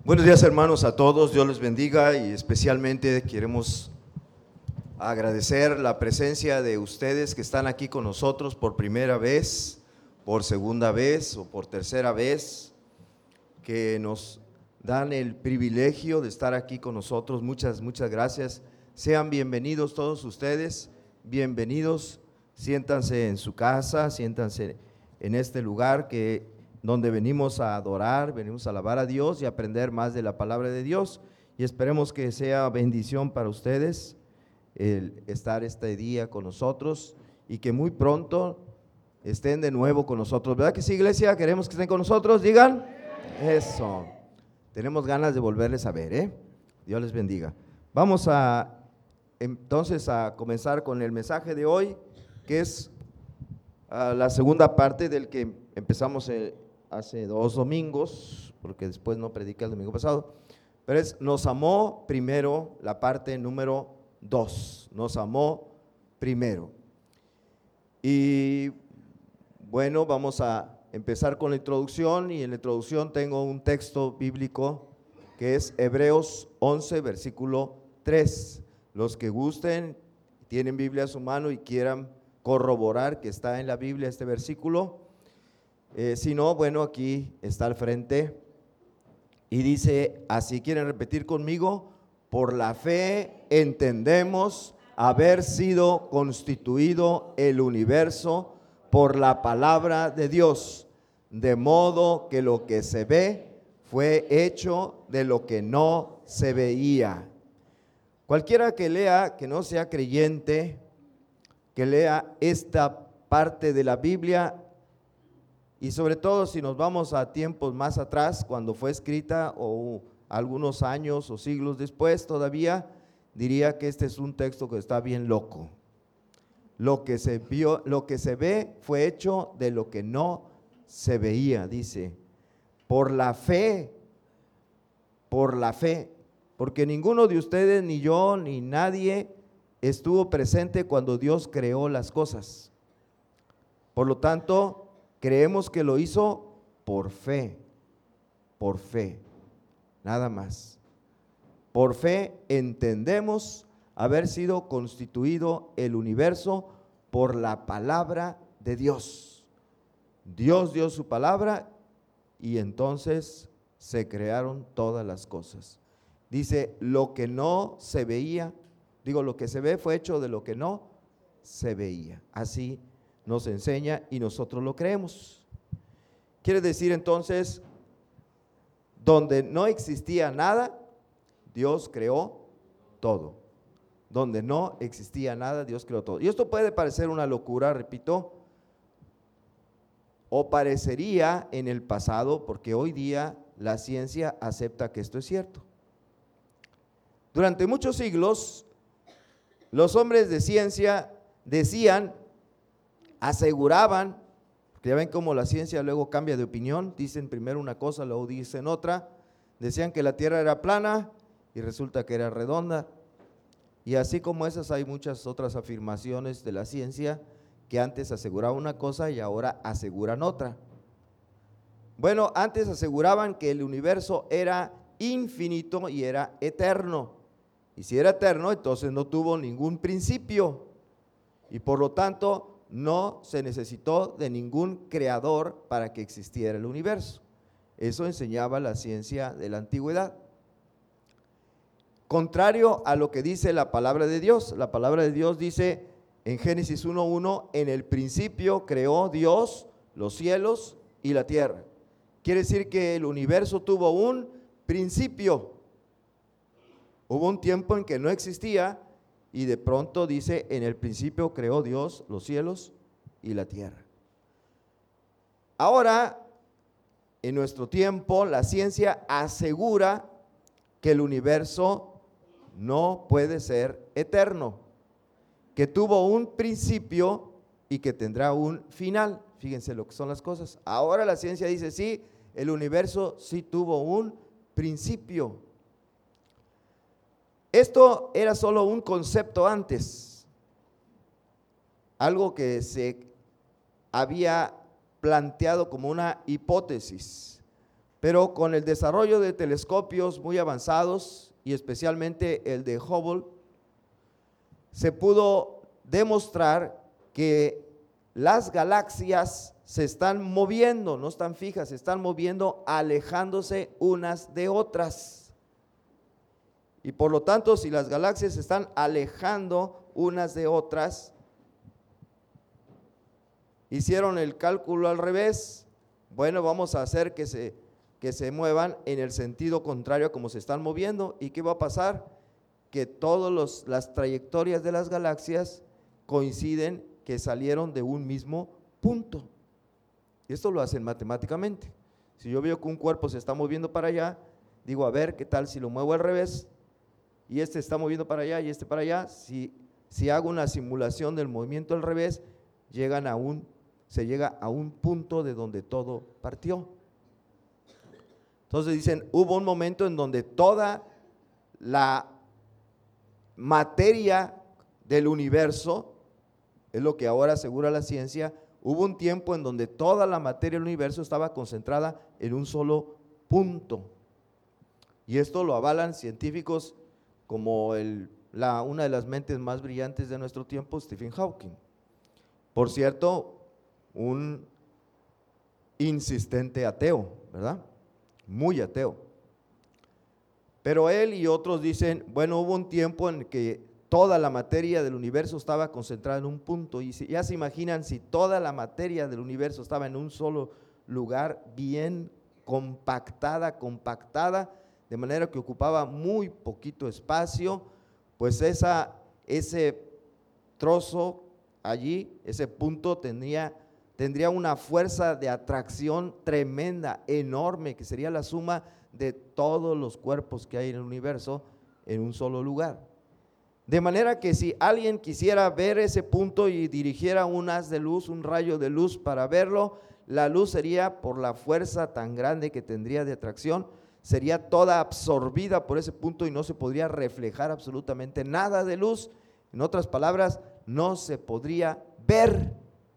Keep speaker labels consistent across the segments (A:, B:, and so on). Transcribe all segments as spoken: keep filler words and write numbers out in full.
A: Buenos días, hermanos, a todos. Dios les bendiga y especialmente queremos agradecer la presencia de ustedes que están aquí con nosotros por primera vez, por segunda vez o por tercera vez, que nos dan el privilegio de estar aquí con nosotros. Muchas, muchas gracias. Sean bienvenidos todos ustedes, bienvenidos, siéntanse en su casa, siéntanse en este lugar que donde venimos a adorar, venimos a alabar a Dios y aprender más de la palabra de Dios, y esperemos que sea bendición para ustedes el estar este día con nosotros y que muy pronto estén de nuevo con nosotros. ¿Verdad que sí, iglesia? ¿Queremos que estén con nosotros? Digan. Eso. Tenemos ganas de volverles a ver, ¿eh? Dios les bendiga. Vamos a entonces a comenzar con el mensaje de hoy, que es uh, la segunda parte del que empezamos el hace dos domingos, porque después no prediqué el domingo pasado, pero es nos amó primero, la parte número dos, nos amó primero. Y bueno, vamos a empezar con la introducción, y en la introducción tengo un texto bíblico que es Hebreos once, versículo tres. Los que gusten, tienen Biblia a su mano y quieran corroborar que está en la Biblia este versículo, Eh, si no, bueno, aquí está al frente y dice así. ¿Quieren repetir conmigo? Por la fe entendemos haber sido constituido el universo por la palabra de Dios, de modo que lo que se ve fue hecho de lo que no se veía. Cualquiera que lea, que no sea creyente, que lea esta parte de la Biblia, y sobre todo si nos vamos a tiempos más atrás, cuando fue escrita, o algunos años o siglos después todavía, diría que este es un texto que está bien loco. Lo que se vio, lo que se ve fue hecho de lo que no se veía, dice. Por la fe, por la fe, porque ninguno de ustedes, ni yo, ni nadie estuvo presente cuando Dios creó las cosas. Por lo tanto, creemos que lo hizo por fe, por fe, nada más. Por fe entendemos haber sido constituido el universo por la palabra de Dios. Dios dio su palabra y entonces se crearon todas las cosas. Dice, lo que no se veía, digo, lo que se ve fue hecho de lo que no se veía. Así nos enseña y nosotros lo creemos. Quiere decir entonces, donde no existía nada, Dios creó todo. Donde no existía nada, Dios creó todo. Y esto puede parecer una locura, repito, o parecería en el pasado, porque hoy día la ciencia acepta que esto es cierto. Durante muchos siglos, los hombres de ciencia decían, aseguraban, porque ya ven cómo la ciencia luego cambia de opinión, dicen primero una cosa, luego dicen otra, decían que la tierra era plana y resulta que era redonda, y así como esas hay muchas otras afirmaciones de la ciencia que antes aseguraban una cosa y ahora aseguran otra. Bueno, antes aseguraban que el universo era infinito y era eterno, y si era eterno entonces no tuvo ningún principio, y por lo tanto no se necesitó de ningún creador para que existiera el universo. Eso enseñaba la ciencia de la antigüedad. Contrario a lo que dice la palabra de Dios. La palabra de Dios dice en Génesis uno uno, en el principio creó Dios los cielos y la tierra. Quiere decir que el universo tuvo un principio. Hubo un tiempo en que no existía, y de pronto dice, en el principio creó Dios los cielos y la tierra. Ahora, en nuestro tiempo, la ciencia asegura que el universo no puede ser eterno, que tuvo un principio y que tendrá un final. Fíjense lo que son las cosas. Ahora la ciencia dice, sí, el universo sí tuvo un principio. Esto era solo un concepto antes, algo que se había planteado como una hipótesis, Pero con el desarrollo de telescopios muy avanzados y especialmente el de Hubble, se pudo demostrar que las galaxias se están moviendo, no están fijas, se están moviendo, alejándose unas de otras. Y por lo tanto, si las galaxias se están alejando unas de otras, hicieron el cálculo al revés. Bueno, vamos a hacer que se, que se muevan en el sentido contrario a como se están moviendo. ¿Y qué va a pasar? Que todas las trayectorias de las galaxias coinciden, que salieron de un mismo punto. Y esto lo hacen matemáticamente. Si yo veo que un cuerpo se está moviendo para allá, digo, a ver, ¿qué tal si lo muevo al revés? Y este está moviendo para allá y este para allá. Si, si hago una simulación del movimiento al revés, llegan a un, se llega a un punto de donde todo partió. Entonces dicen, hubo un momento en donde toda la materia del universo, es lo que ahora asegura la ciencia, hubo un tiempo en donde toda la materia del universo estaba concentrada en un solo punto. Y esto lo avalan científicos como el, la, una de las mentes más brillantes de nuestro tiempo, Stephen Hawking. Por cierto, un insistente ateo, ¿verdad? Muy ateo. Pero él y otros dicen, bueno, hubo un tiempo en que toda la materia del universo estaba concentrada en un punto, y si, ya se imaginan si toda la materia del universo estaba en un solo lugar, bien compactada, compactada, de manera que ocupaba muy poquito espacio, pues esa, ese trozo allí, ese punto tendría, tendría una fuerza de atracción tremenda, enorme, que sería la suma de todos los cuerpos que hay en el universo en un solo lugar. De manera que si alguien quisiera ver ese punto y dirigiera un haz de luz, un rayo de luz para verlo, la luz sería, por la fuerza tan grande que tendría de atracción, sería toda absorbida por ese punto y no se podría reflejar absolutamente nada de luz. En otras palabras, no se podría ver,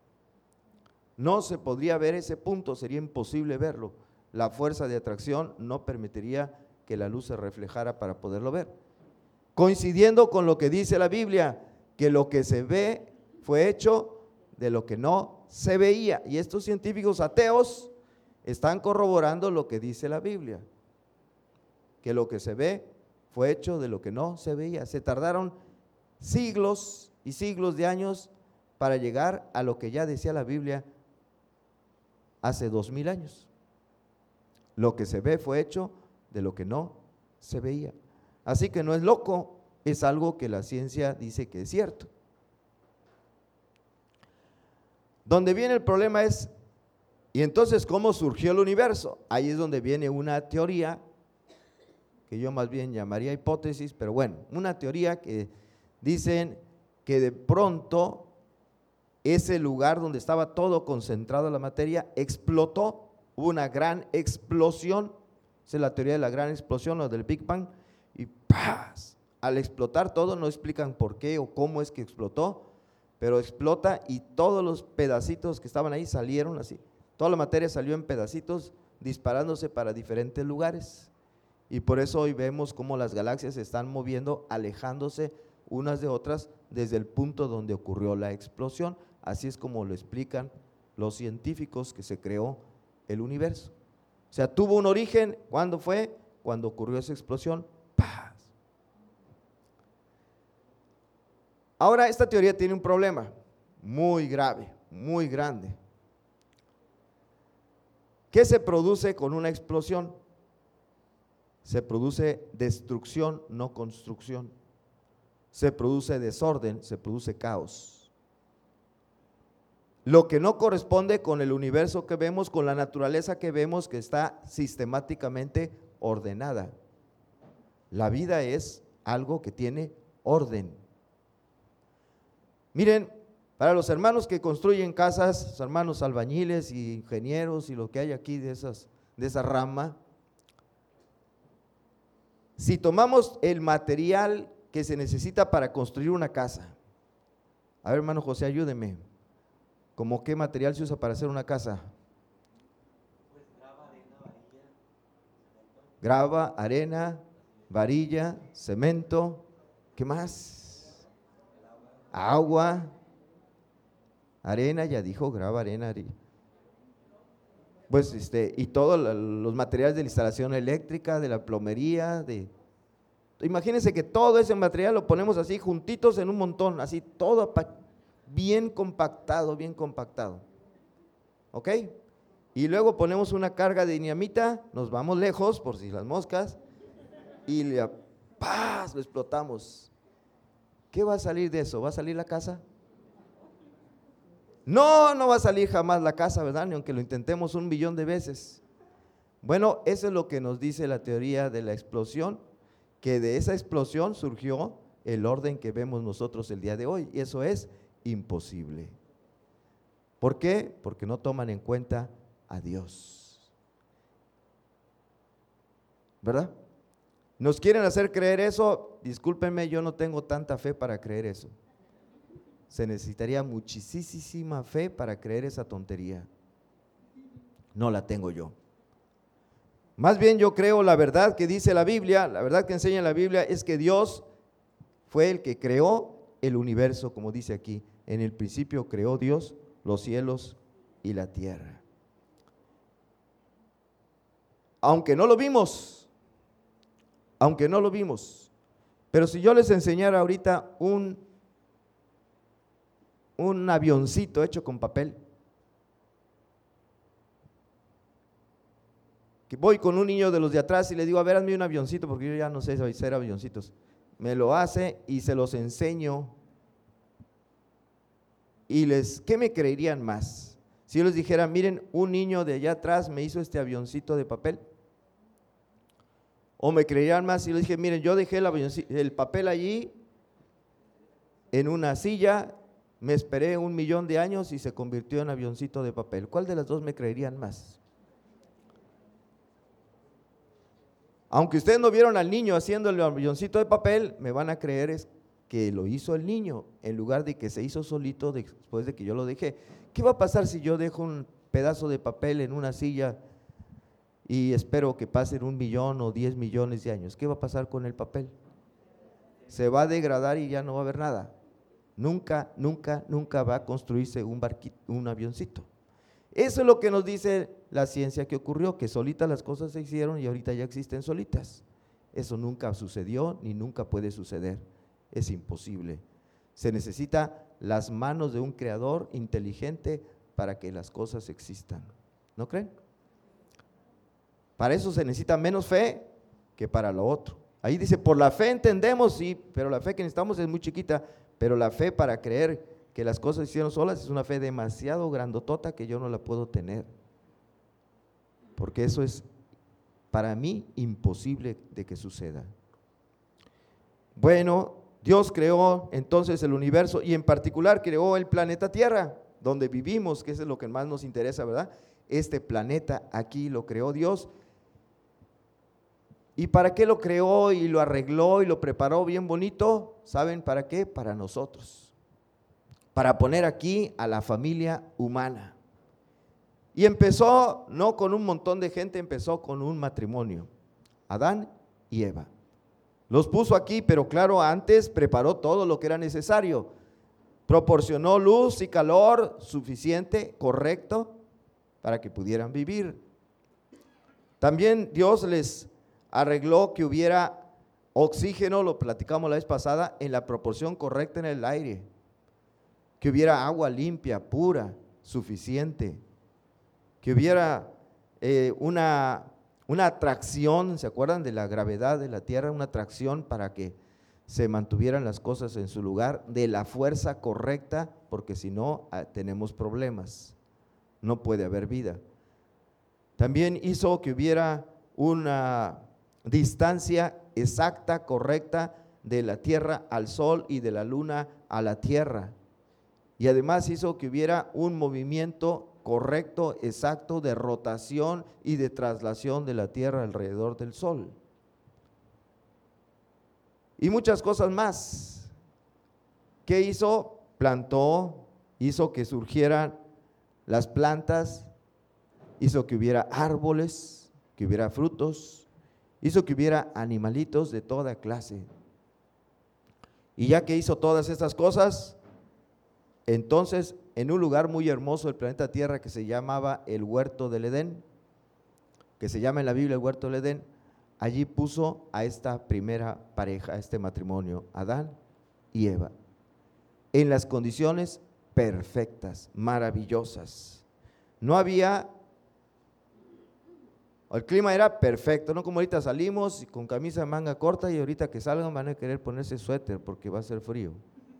A: no se podría ver ese punto, sería imposible verlo. La fuerza de atracción no permitiría que la luz se reflejara para poderlo ver. Coincidiendo con lo que dice la Biblia, que lo que se ve fue hecho de lo que no se veía. Y estos científicos ateos están corroborando lo que dice la Biblia, que lo que se ve fue hecho de lo que no se veía. Se tardaron siglos y siglos de años para llegar a lo que ya decía la Biblia hace dos mil años. Lo que se ve fue hecho de lo que no se veía. Así que no es loco, es algo que la ciencia dice que es cierto. Donde viene el problema es, ¿y entonces cómo surgió el universo? Ahí es donde viene una teoría, que yo más bien llamaría hipótesis, pero bueno, una teoría que dicen que de pronto ese lugar donde estaba todo concentrado la materia explotó, hubo una gran explosión, esa es la teoría de la gran explosión o del Big Bang, y ¡paz! Al explotar todo, no explican por qué o cómo es que explotó, pero explota y todos los pedacitos que estaban ahí salieron así, toda la materia salió en pedacitos disparándose para diferentes lugares, y por eso hoy vemos cómo las galaxias se están moviendo, alejándose unas de otras desde el punto donde ocurrió la explosión. Así es como lo explican los científicos que se creó el universo. O sea, tuvo un origen, ¿cuándo fue? Cuando ocurrió esa explosión. ¡Paz! Ahora, esta teoría tiene un problema muy grave, muy grande. ¿Qué se produce con una explosión? Se produce destrucción, no construcción. Se produce desorden, se produce caos. Lo que no corresponde con el universo que vemos, con la naturaleza que vemos, que está sistemáticamente ordenada. La vida es algo que tiene orden. Miren, para los hermanos que construyen casas, los hermanos albañiles y ingenieros y lo que hay aquí de, esas, de esa rama, si tomamos el material que se necesita para construir una casa, a ver, hermano José, ayúdeme, ¿cómo qué material se usa para hacer una casa?
B: Pues grava, arena, varilla.
A: grava, arena, varilla, cemento, ¿qué más? Agua, arena, ya dijo, grava, arena, arena. Pues este, y todos los materiales de la instalación eléctrica, de la plomería, de… Imagínense que todo ese material lo ponemos así juntitos en un montón, así todo bien compactado, bien compactado. ¿Ok? Y luego ponemos una carga de dinamita, nos vamos lejos por si las moscas y le ¡paz! Lo explotamos. ¿Qué va a salir de eso? ¿Va a salir la casa? No, no va a salir jamás la casa, ¿verdad? Ni aunque lo intentemos un millón de veces. Bueno, eso es lo que nos dice la teoría de la explosión, que de esa explosión surgió el orden que vemos nosotros el día de hoy, y eso es imposible. ¿Por qué? Porque no toman en cuenta a Dios, ¿verdad? Nos quieren hacer creer eso. Discúlpenme, yo no tengo tanta fe para creer eso. Se necesitaría muchísima fe para creer esa tontería. No la tengo yo. Más bien yo creo la verdad que dice la Biblia, la verdad que enseña la Biblia es que Dios fue el que creó el universo, como dice aquí. En el principio creó Dios los cielos y la tierra. Aunque no lo vimos, aunque no lo vimos, pero si yo les enseñara ahorita un un avioncito hecho con papel, que voy con un niño de los de atrás y le digo, a ver, hazme un avioncito, porque yo ya no sé hacer avioncitos, me lo hace y se los enseño, y les, ¿qué me creerían más? Si yo les dijera, miren, un niño de allá atrás me hizo este avioncito de papel, o me creerían más si yo les dije, miren, yo dejé el, el papel allí en una silla, me esperé un millón de años y se convirtió en avioncito de papel. ¿Cuál de las dos me creerían más? Aunque ustedes no vieron al niño haciendo el avioncito de papel, me van a creer es que lo hizo el niño, en lugar de que se hizo solito después de que yo lo dejé. ¿Qué va a pasar si yo dejo un pedazo de papel en una silla y espero que pasen un millón o diez millones de años? ¿Qué va a pasar con el papel? Se va a degradar y ya no va a haber nada. Nunca, nunca, nunca va a construirse un barquito, un avioncito. Eso es lo que nos dice la ciencia que ocurrió, que solitas las cosas se hicieron y ahorita ya existen solitas. Eso nunca sucedió ni nunca puede suceder, es imposible. Se necesita las manos de un creador inteligente para que las cosas existan, ¿no creen? Para eso se necesita menos fe que para lo otro. Ahí dice, por la fe entendemos, sí, pero la fe que necesitamos es muy chiquita. Pero la fe para creer que las cosas se hicieron solas es una fe demasiado grandotota que yo no la puedo tener. Porque eso es para mí imposible de que suceda. Bueno, Dios creó entonces el universo y en particular creó el planeta Tierra, donde vivimos, que eso es lo que más nos interesa, ¿verdad? Este planeta aquí lo creó Dios. ¿Y para qué lo creó y lo arregló y lo preparó bien bonito? ¿Saben para qué? Para nosotros, para poner aquí a la familia humana. Y empezó no con un montón de gente, empezó con un matrimonio, Adán y Eva. Los puso aquí, pero claro, antes preparó todo lo que era necesario, proporcionó luz y calor suficiente, correcto, para que pudieran vivir. También Dios les arregló que hubiera oxígeno, lo platicamos la vez pasada, en la proporción correcta en el aire, que hubiera agua limpia, pura, suficiente, que hubiera eh, una, una atracción, ¿se acuerdan de la gravedad de la Tierra? Una atracción para que se mantuvieran las cosas en su lugar, de la fuerza correcta, porque si no tenemos problemas, no puede haber vida. También hizo que hubiera una distancia exacta, correcta de la Tierra al Sol y de la Luna a la Tierra. Y además hizo que hubiera un movimiento correcto, exacto de rotación y de traslación de la Tierra alrededor del Sol. Y muchas cosas más. ¿Qué hizo? Plantó, hizo que surgieran las plantas, hizo que hubiera árboles, que hubiera frutos, hizo que hubiera animalitos de toda clase. Y ya que hizo todas estas cosas, entonces en un lugar muy hermoso del planeta Tierra que se llamaba el Huerto del Edén, que se llama en la Biblia el Huerto del Edén, allí puso a esta primera pareja, a este matrimonio, Adán y Eva, en las condiciones perfectas, maravillosas. No había, el clima era perfecto, no como ahorita salimos con camisa de manga corta y ahorita que salgan van a querer ponerse suéter porque va a ser frío.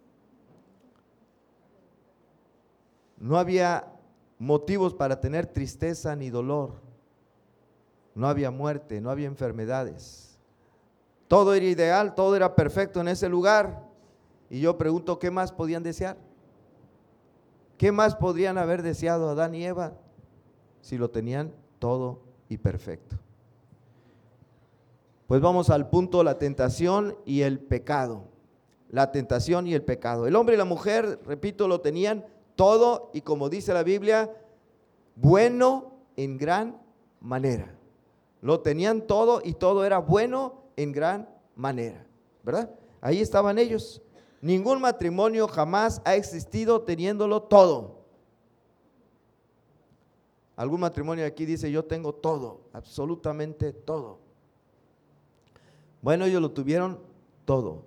A: No había motivos para tener tristeza ni dolor, no había muerte, no había enfermedades. Todo era ideal, todo era perfecto en ese lugar. Y yo pregunto, ¿qué más podían desear? ¿Qué más podrían haber deseado Adán y Eva si lo tenían todo y perfecto? Pues vamos al punto, la tentación y el pecado. La tentación y el pecado. El hombre y la mujer, repito, lo tenían todo y, como dice la Biblia, bueno en gran manera. Lo tenían todo y todo era bueno en gran manera, ¿verdad? Ahí estaban ellos. Ningún matrimonio jamás ha existido teniéndolo todo. Algún matrimonio aquí dice, yo tengo todo, absolutamente todo. Bueno, ellos lo tuvieron todo.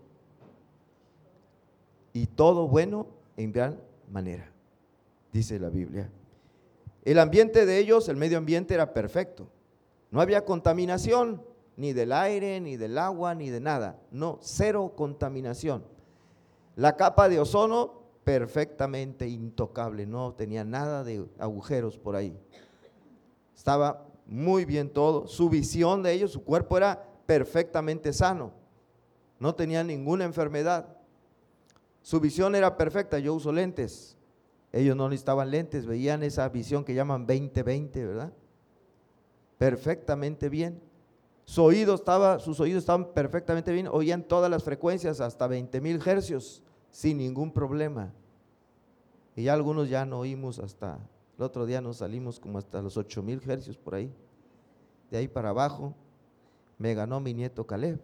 A: Y todo bueno en gran manera, dice la Biblia. El ambiente de ellos, el medio ambiente era perfecto. No había contaminación, ni del aire, ni del agua, ni de nada. No, cero contaminación. La capa de ozono perfectamente intocable, no tenía nada de agujeros por ahí. Estaba muy bien todo. Su visión de ellos, su cuerpo era perfectamente sano. No tenía ninguna enfermedad. Su visión era perfecta. Yo uso lentes. Ellos no necesitaban lentes, veían esa visión que llaman veinte veinte, ¿verdad? Perfectamente bien. Su oído estaba, sus oídos estaban perfectamente bien, oían todas las frecuencias hasta veinte mil hercios sin ningún problema. Y ya algunos ya no oímos hasta, el otro día nos salimos como hasta los ocho mil hercios por ahí. De ahí para abajo me ganó mi nieto Caleb.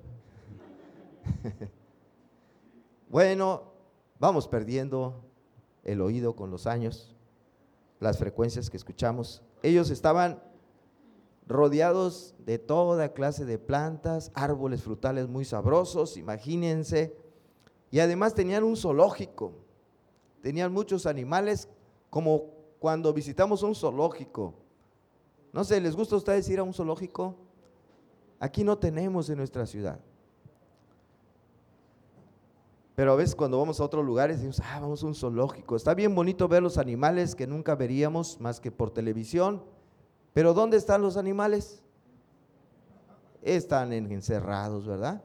A: Bueno, vamos perdiendo el oído con los años, las frecuencias que escuchamos. Ellos estaban rodeados de toda clase de plantas, árboles frutales muy sabrosos, imagínense, y además tenían un zoológico, tenían muchos animales, como cuando visitamos un zoológico. No sé, ¿les gusta a ustedes ir a un zoológico? Aquí no tenemos en nuestra ciudad. Pero a veces cuando vamos a otros lugares decimos, ah, vamos a un zoológico. Está bien bonito ver los animales que nunca veríamos más que por televisión. Pero ¿dónde están los animales? Están encerrados, ¿verdad?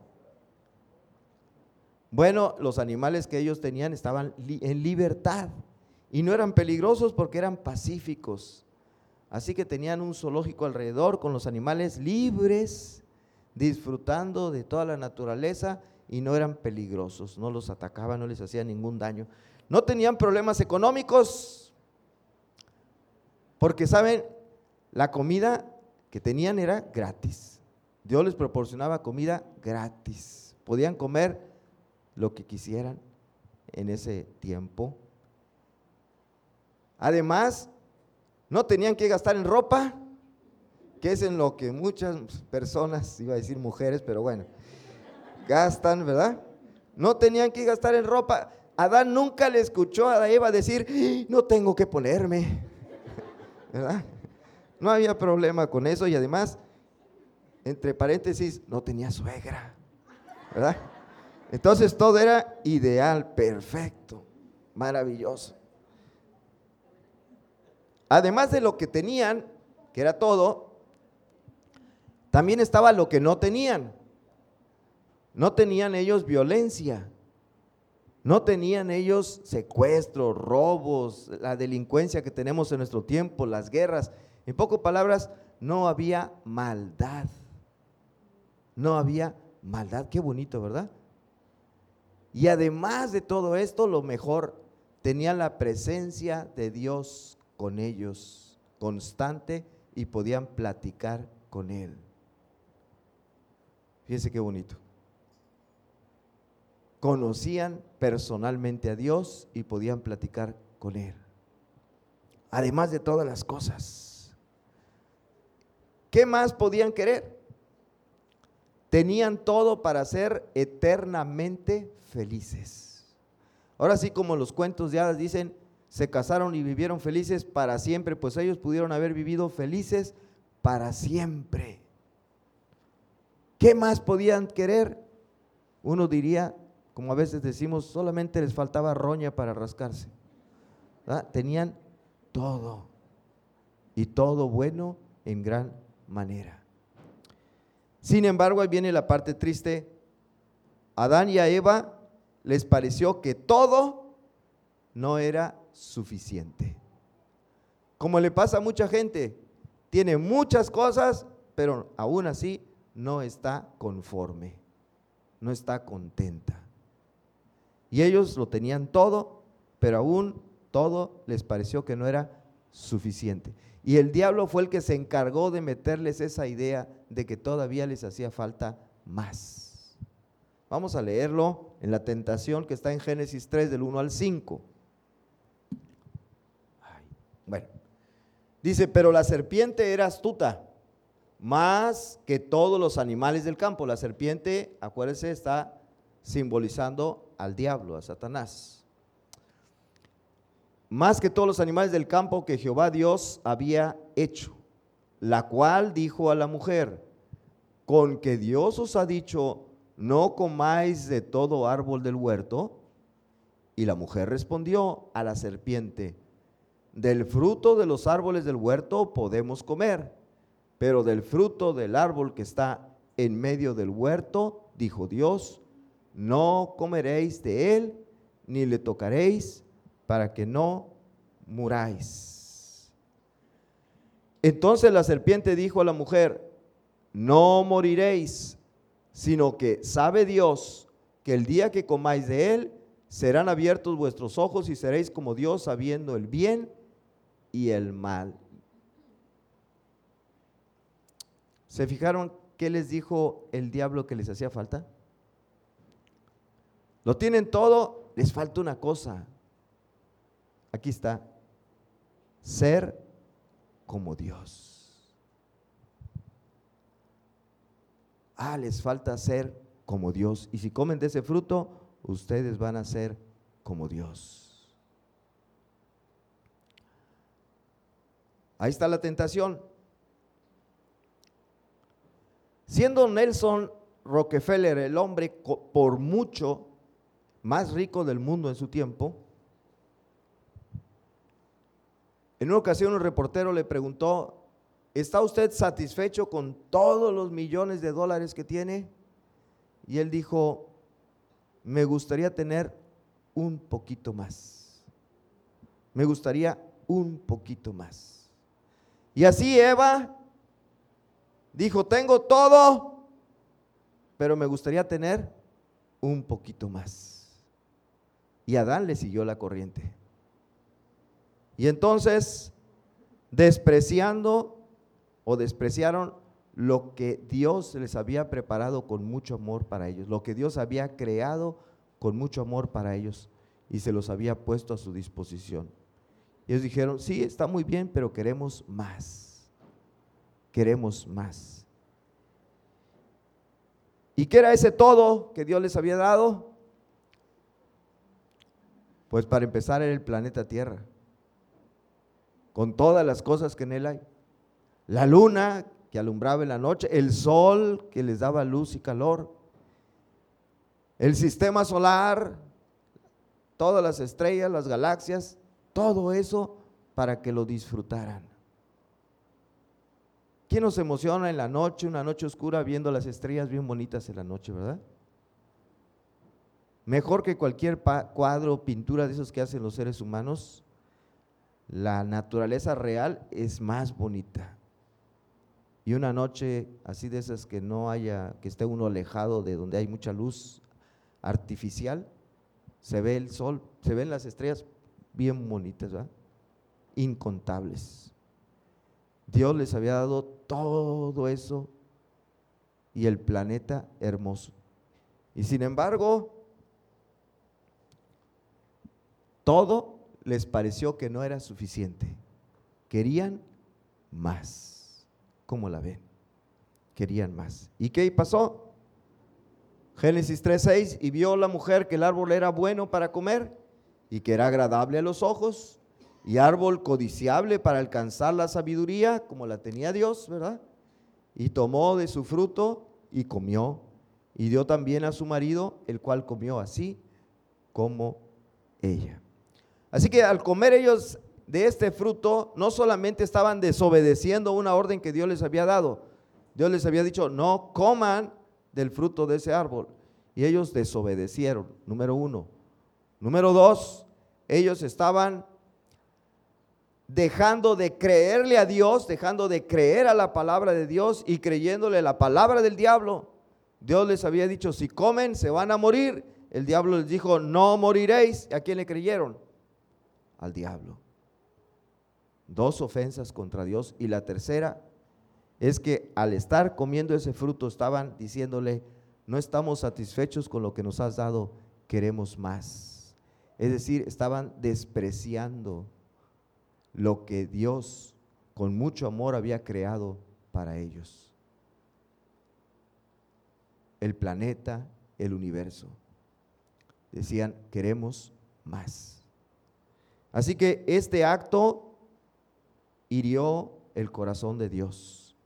A: Bueno, los animales que ellos tenían estaban en libertad y no eran peligrosos porque eran pacíficos. Así que tenían un zoológico alrededor con los animales libres, disfrutando de toda la naturaleza y no eran peligrosos, no los atacaban, no les hacían ningún daño. No tenían problemas económicos porque, ¿saben? La comida que tenían era gratis. Dios les proporcionaba comida gratis. Podían comer lo que quisieran en ese tiempo. Además, no tenían que gastar en ropa, que es en lo que muchas personas, iba a decir mujeres, pero bueno, gastan, ¿verdad? No tenían que gastar en ropa. Adán nunca le escuchó a Eva decir, no tengo que ponerme, ¿verdad? No había problema con eso y además, entre paréntesis, no tenía suegra, ¿verdad? Entonces todo era ideal, perfecto, maravilloso. Además de lo que tenían, que era todo, también estaba lo que no tenían. No tenían ellos violencia, no tenían ellos secuestros, robos, la delincuencia que tenemos en nuestro tiempo, las guerras. En pocas palabras, no había maldad. No había maldad, qué bonito, ¿verdad? Y además de todo esto, lo mejor, tenían la presencia de Dios con ellos, constante, y podían platicar con Él. Fíjense qué bonito. Conocían personalmente a Dios y podían platicar con Él. Además de todas las cosas, ¿qué más podían querer? Tenían todo para ser eternamente felices. Ahora sí, como los cuentos de hadas dicen, se casaron y vivieron felices para siempre, pues ellos pudieron haber vivido felices para siempre. ¿Qué más podían querer? Uno diría, como a veces decimos, solamente les faltaba roña para rascarse, ¿verdad? Tenían todo, y todo bueno en gran manera. Sin embargo, ahí viene la parte triste. A Adán y a Eva les pareció que todo no era suficiente. Como le pasa a mucha gente, tiene muchas cosas, pero aún así no está conforme, no está contenta. Y ellos lo tenían todo, pero aún todo les pareció que no era suficiente. Y el diablo fue el que se encargó de meterles esa idea de que todavía les hacía falta más. Vamos a leerlo en la tentación que está en Génesis tres, del uno al cinco. Bueno, dice, pero la serpiente era astuta, más que todos los animales del campo. La serpiente, acuérdense, está simbolizando al diablo, a Satanás. Más que todos los animales del campo que Jehová Dios había hecho, la cual dijo a la mujer, con que Dios os ha dicho, no comáis de todo árbol del huerto. Y la mujer respondió a la serpiente, del fruto de los árboles del huerto podemos comer, pero del fruto del árbol que está en medio del huerto, dijo Dios, no comeréis de él, ni le tocaréis, para que no muráis. Entonces la serpiente dijo a la mujer, no moriréis, sino que sabe Dios que el día que comáis de él, serán abiertos vuestros ojos y seréis como Dios, sabiendo el bien y el mal. ¿Se fijaron qué les dijo el diablo que les hacía falta? Lo tienen todo, les falta una cosa. Aquí está, ser como Dios. Ah, les falta ser como Dios. Y si comen de ese fruto, ustedes van a ser como Dios. Ahí está la tentación. Siendo Nelson Rockefeller el hombre por mucho más rico del mundo en su tiempo, en una ocasión un reportero le preguntó, ¿está usted satisfecho con todos los millones de dólares que tiene? Y él dijo, me gustaría tener un poquito más. Me gustaría un poquito más. Y así Eva dijo, tengo todo, pero me gustaría tener un poquito más. Y Adán le siguió la corriente. Y entonces, despreciando o despreciaron lo que Dios les había preparado con mucho amor para ellos, lo que Dios había creado con mucho amor para ellos y se los había puesto a su disposición. Y ellos dijeron, sí, está muy bien, pero queremos más, queremos más. ¿Y qué era ese todo que Dios les había dado? Pues para empezar era el planeta Tierra, con todas las cosas que en él hay. La luna que alumbraba en la noche, el sol que les daba luz y calor, el sistema solar, todas las estrellas, las galaxias, todo eso para que lo disfrutaran. ¿Quién nos emociona en la noche, una noche oscura, viendo las estrellas bien bonitas en la noche, verdad? Mejor que cualquier cuadro o pintura de esos que hacen los seres humanos, la naturaleza real es más bonita. Y una noche así de esas que no haya, que esté uno alejado de donde hay mucha luz artificial, se ve el sol, se ven las estrellas bien bonitas, ¿verdad? Incontables. Dios les había dado todo eso y el planeta hermoso. Y sin embargo, todo les pareció que no era suficiente. Querían más. ¿Cómo la ven? Querían más. ¿Y qué pasó? Génesis tres seis, y vio la mujer que el árbol era bueno para comer y que era agradable a los ojos y árbol codiciable para alcanzar la sabiduría, como la tenía Dios, ¿verdad? Y tomó de su fruto y comió, y dio también a su marido, el cual comió así como ella. Así que al comer ellos de este fruto, no solamente estaban desobedeciendo una orden que Dios les había dado. Dios les había dicho, no coman del fruto de ese árbol, y ellos desobedecieron, número uno. Número dos, ellos estaban dejando de creerle a Dios, dejando de creer a la palabra de Dios y creyéndole la palabra del diablo. Dios les había dicho, si comen se van a morir. El diablo les dijo, no moriréis. ¿A quién le creyeron? Al diablo. Dos ofensas contra Dios. Y la tercera es que al estar comiendo ese fruto estaban diciéndole, no estamos satisfechos con lo que nos has dado, queremos más. Es decir, estaban despreciando lo que Dios con mucho amor había creado para ellos. El planeta, el universo. Decían, queremos más. Así que este acto hirió el corazón de Dios.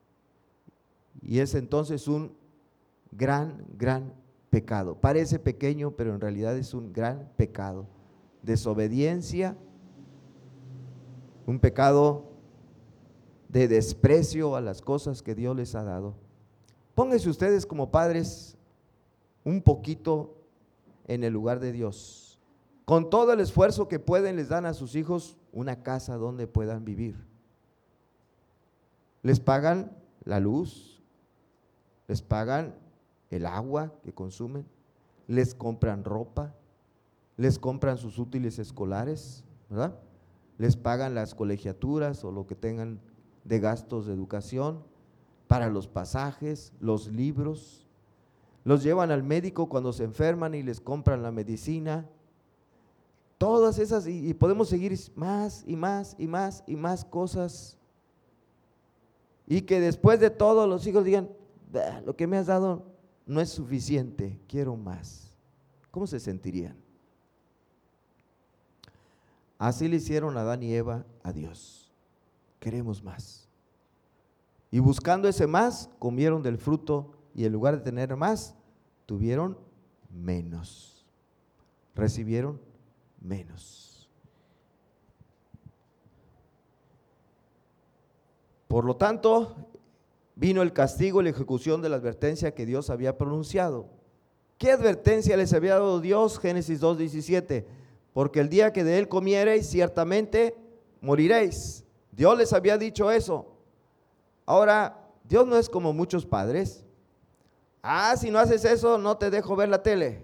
A: Y es entonces un gran, gran pecado. Parece pequeño, pero en realidad es un gran pecado. Desobediencia, un pecado de desprecio a las cosas que Dios les ha dado. Pónganse ustedes como padres un poquito en el lugar de Dios. Con todo el esfuerzo que pueden, les dan a sus hijos una casa donde puedan vivir. Les pagan la luz, les pagan el agua que consumen, les compran ropa, les compran sus útiles escolares, ¿verdad? Les pagan las colegiaturas o lo que tengan de gastos de educación, para los pasajes, los libros, los llevan al médico cuando se enferman y les compran la medicina, todas esas, y, y podemos seguir más y más y más y más cosas, y que después de todo los hijos digan, lo que me has dado no es suficiente, quiero más. ¿Cómo se sentirían? Así le hicieron Adán y Eva a Dios. Queremos más. Y buscando ese más, comieron del fruto y en lugar de tener más, tuvieron menos. Recibieron menos. Por lo tanto, vino el castigo y la ejecución de la advertencia que Dios había pronunciado. ¿Qué advertencia les había dado Dios? Génesis dos diecisiete. Porque el día que de él comiereis, ciertamente moriréis. Dios les había dicho eso. Ahora, Dios no es como muchos padres. Ah, si no haces eso, no te dejo ver la tele.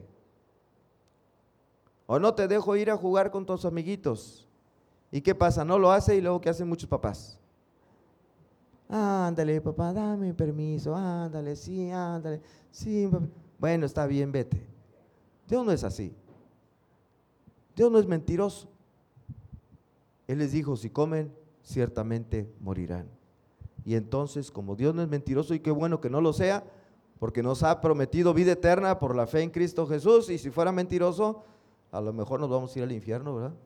A: O no te dejo ir a jugar con tus amiguitos. ¿Y qué pasa? No lo hace y luego ¿qué hacen muchos papás? Ándale, papá, dame permiso, ándale, sí, ándale, sí, papá. Bueno, está bien, vete. Dios no es así. Dios no es mentiroso. Él les dijo, si comen, ciertamente morirán. Y entonces, como Dios no es mentiroso, y qué bueno que no lo sea, porque nos ha prometido vida eterna por la fe en Cristo Jesús, y si fuera mentiroso, a lo mejor nos vamos a ir al infierno, ¿verdad?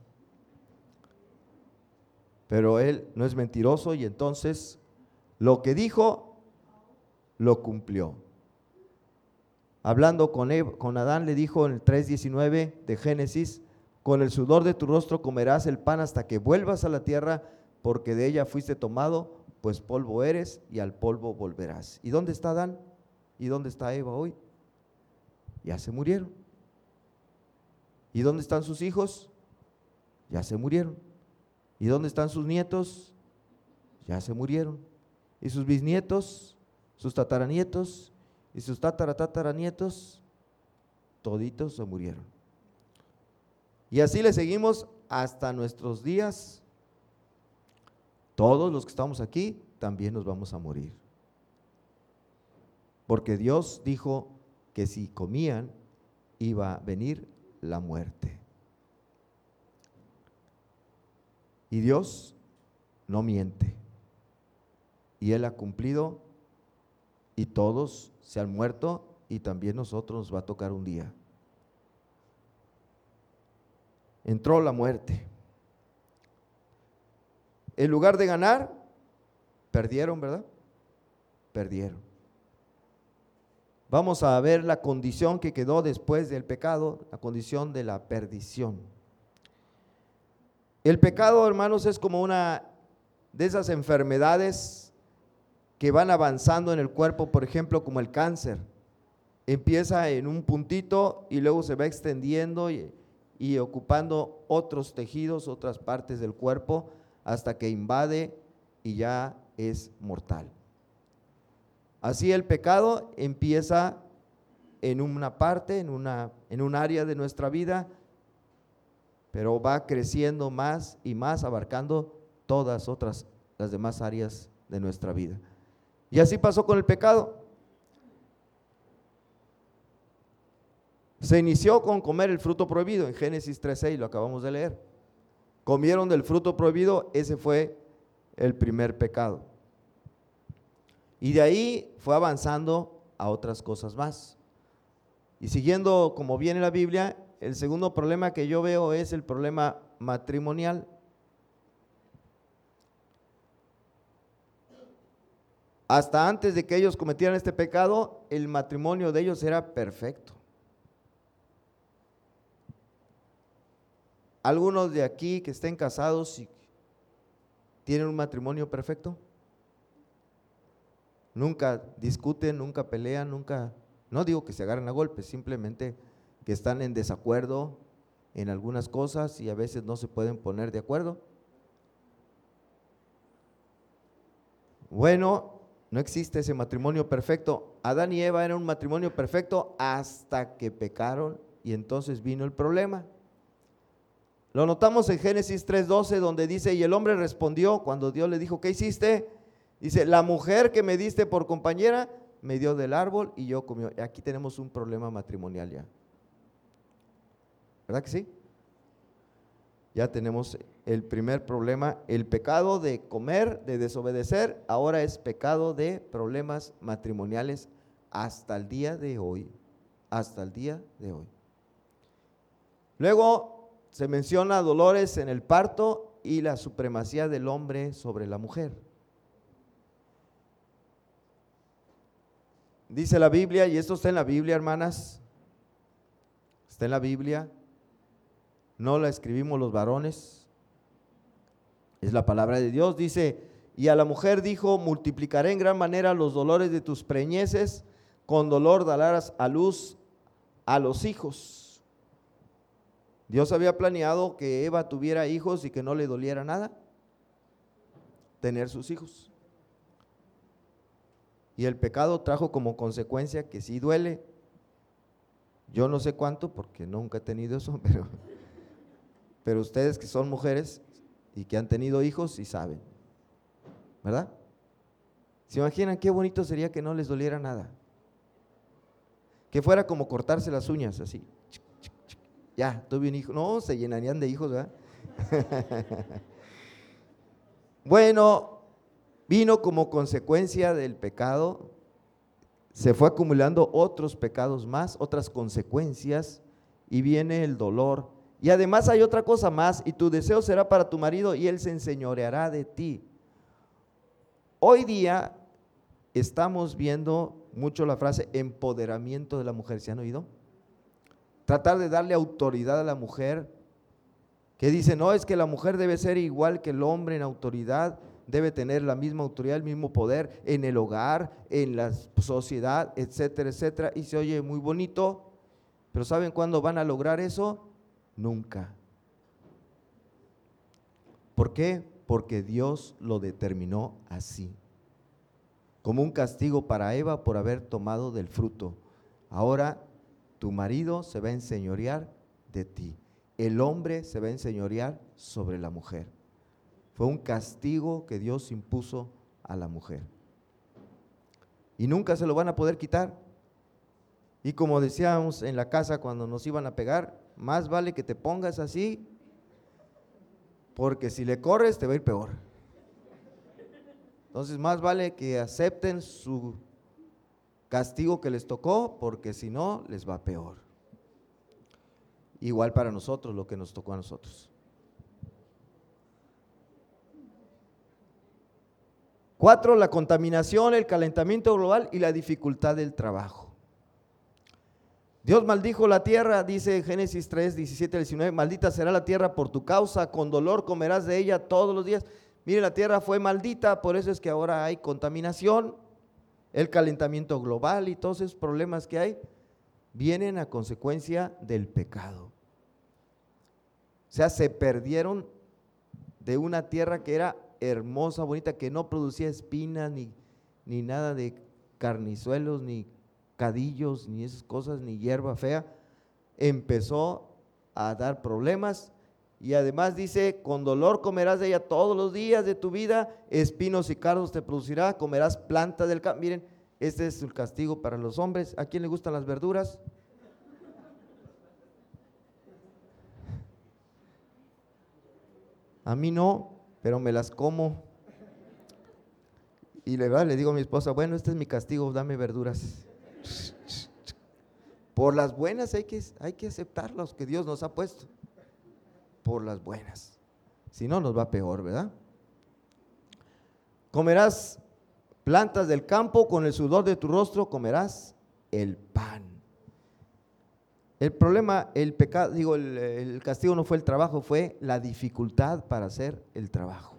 A: Pero Él no es mentiroso, y entonces lo que dijo, lo cumplió. Hablando con, Eva, con Adán, le dijo en el tres diecinueve de Génesis, con el sudor de tu rostro comerás el pan hasta que vuelvas a la tierra, porque de ella fuiste tomado, pues polvo eres y al polvo volverás. ¿Y dónde está Adán? ¿Y dónde está Eva hoy? Ya se murieron. ¿Y dónde están sus hijos? Ya se murieron. ¿Y dónde están sus nietos? Ya se murieron. ¿Y sus bisnietos? ¿Sus tataranietos? ¿Y sus tataratataranietos? Toditos se murieron. Y así le seguimos hasta nuestros días. Todos los que estamos aquí también nos vamos a morir. porque Dios dijo que si comían iba a venir la muerte. Y Dios no miente, y Él ha cumplido, y todos se han muerto, y también nosotros nos va a tocar un día. Entró la muerte. En lugar de ganar, perdieron, ¿verdad? Perdieron. Vamos a ver la condición que quedó después del pecado, la condición de la perdición. El pecado, hermanos, es como una de esas enfermedades que van avanzando en el cuerpo, por ejemplo, como el cáncer. Empieza en un puntito y luego se va extendiendo y, y ocupando otros tejidos, otras partes del cuerpo, hasta que invade y ya es mortal. Así el pecado empieza en una parte, en, una, en un área de nuestra vida, pero va creciendo más y más, abarcando todas otras, las demás áreas de nuestra vida. Y así pasó con el pecado. Se inició con comer el fruto prohibido, en Génesis tres seis, lo acabamos de leer. Comieron del fruto prohibido, ese fue el primer pecado. Y de ahí fue avanzando a otras cosas más. Y siguiendo como viene la Biblia, el segundo problema que yo veo es el problema matrimonial. Hasta antes de que ellos cometieran este pecado, el matrimonio de ellos era perfecto. ¿Algunos de aquí que estén casados y tienen un matrimonio perfecto? Nunca discuten, nunca pelean, nunca, no digo que se agarren a golpes, simplemente que están en desacuerdo en algunas cosas y a veces no se pueden poner de acuerdo. Bueno, no existe ese matrimonio perfecto. Adán y Eva eran un matrimonio perfecto hasta que pecaron y entonces vino el problema. Lo notamos en Génesis tres doce, donde dice: y el hombre respondió cuando Dios le dijo: ¿qué hiciste? Dice: la mujer que me diste por compañera me dio del árbol y yo comí. Aquí tenemos un problema matrimonial ya. ¿Verdad que sí? Ya tenemos el primer problema, el pecado de comer, de desobedecer, ahora es pecado de problemas matrimoniales hasta el día de hoy, hasta el día de hoy. Luego se menciona dolores en el parto y la supremacía del hombre sobre la mujer. Dice la Biblia, y esto está en la Biblia, hermanas, está en la Biblia, no la escribimos los varones, es la palabra de Dios. Dice: y a la mujer dijo: multiplicaré en gran manera los dolores de tus preñeces, con dolor darás a luz a los hijos. Dios había planeado que Eva tuviera hijos y que no le doliera nada tener sus hijos. Y el pecado trajo como consecuencia que sí duele. Yo no sé cuánto porque nunca he tenido eso, pero, pero ustedes que son mujeres y que han tenido hijos sí saben, ¿verdad? ¿Se imaginan qué bonito sería que no les doliera nada? Que fuera como cortarse las uñas así. Ya, tuve un hijo. No, se llenarían de hijos, ¿verdad? Bueno, vino como consecuencia del pecado, se fue acumulando otros pecados más, otras consecuencias, y viene el dolor. Y además hay otra cosa más: y tu deseo será para tu marido y él se enseñoreará de ti. Hoy día estamos viendo mucho la frase empoderamiento de la mujer. ¿Se han oído? Tratar de darle autoridad a la mujer, que dice: no, es que la mujer debe ser igual que el hombre en autoridad, debe tener la misma autoridad, el mismo poder en el hogar, en la sociedad, etcétera, etcétera. Y se oye muy bonito, pero ¿saben cuándo van a lograr eso? Nunca. ¿Por qué? Porque Dios lo determinó así, como un castigo para Eva por haber tomado del fruto. Ahora tu marido se va a enseñorear de ti, el hombre se va a enseñorear sobre la mujer. Fue un castigo que Dios impuso a la mujer. y nunca se lo van a poder quitar. Y como decíamos en la casa cuando nos iban a pegar, más vale que te pongas así, porque si le corres te va a ir peor. Entonces más vale que acepten su castigo que les tocó, porque si no les va peor. Igual para nosotros, lo que nos tocó a nosotros. Cuatro, la contaminación, el calentamiento global y la dificultad del trabajo. Dios maldijo la tierra, dice Génesis tres, diecisiete al diecinueve, maldita será la tierra por tu causa, con dolor comerás de ella todos los días. Mire, la tierra fue maldita, por eso es que ahora hay contaminación, el calentamiento global y todos esos problemas que hay vienen a consecuencia del pecado. O sea, se perdieron de una tierra que era hermosa, bonita, que no producía espinas, ni, ni nada de carnizuelos, ni cadillos, ni esas cosas, ni hierba fea. Empezó a dar problemas y además dice, con dolor comerás de ella todos los días de tu vida, espinos y cardos te producirá, comerás plantas del campo. Miren, este es el castigo para los hombres. ¿A quién le gustan las verduras? A mí no, pero me las como. Y le, le digo a mi esposa, bueno, este es mi castigo, dame verduras. Por las buenas hay que, hay que aceptar los que Dios nos ha puesto. Por las buenas. Si no, nos va peor, ¿verdad? Comerás plantas del campo, con el sudor de tu rostro comerás el pan. El problema, el pecado, digo, el, el castigo no fue el trabajo, fue la dificultad para hacer el trabajo.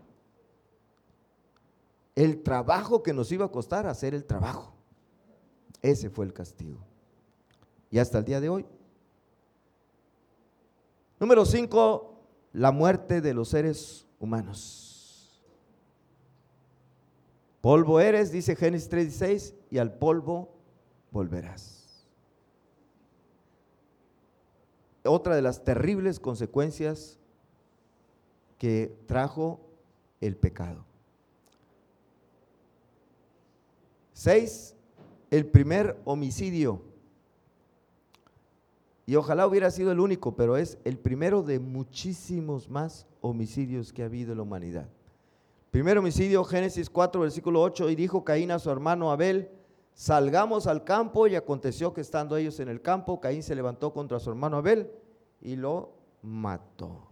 A: El trabajo que nos iba a costar hacer el trabajo. Ese fue el castigo. Y hasta el día de hoy. Número cinco, la muerte de los seres humanos. Polvo eres, dice Génesis tres dieciséis, y al polvo volverás. Otra de las terribles consecuencias que trajo el pecado. Seis, el primer homicidio. Y ojalá hubiera sido el único, pero es el primero de muchísimos más homicidios que ha habido en la humanidad. Primer homicidio, Génesis cuatro, versículo ocho, y dijo Caín a su hermano Abel, salgamos al campo, y aconteció que estando ellos en el campo, Caín se levantó contra su hermano Abel y lo mató.